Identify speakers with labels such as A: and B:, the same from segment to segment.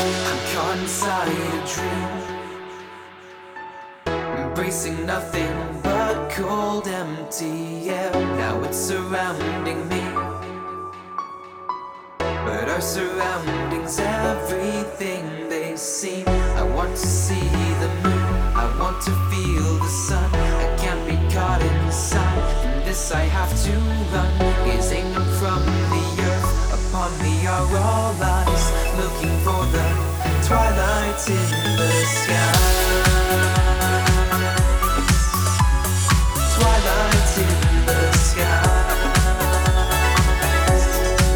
A: I'm caught inside a dream, embracing nothing but cold, empty air. Now it's surrounding me, but our surroundings, everything they seem. I want to see the moon, I want to feel the sun. I can't be caught inside, from this I have to run. Gazing up from the earth, upon me are all eyes, looking for the twilight in the skies. Twilight in the skies.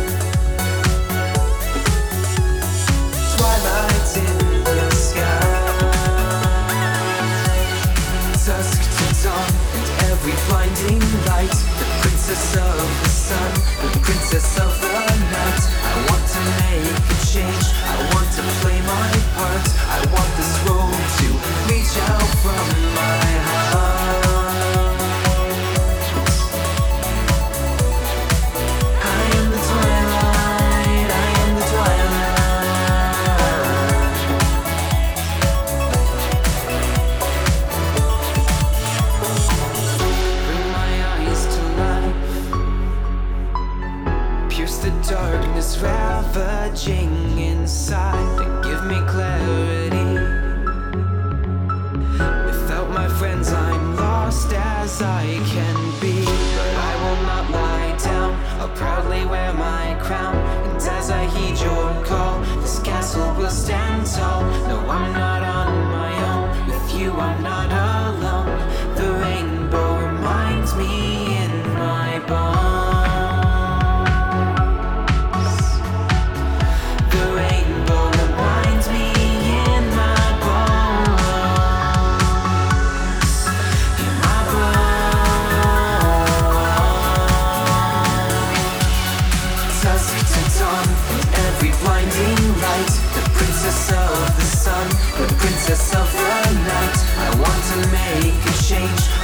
A: Twilight in the skies. Dusk to dawn and every blinding light. The princess of the sun, the princess of the night. I want to make a change, I want to play my part. I want this road to reach out from my heart. I am the twilight, I am the twilight. Bring my eyes to life, pierce the darkness ravaging inside, and give me clarity. Without my friends I'm lost as I can be, but I will not lie down, I'll proudly wear my crown. And as I heed your call, this castle will stand tall. No, I'm not on my own, with you I'm not alone. The rainbow reminds me in my bones. The rainbow reminds me in my bones. In my bones. Dusk to dawn and every blinding light. The princess of the sun, the princess of the night. I want to make a change,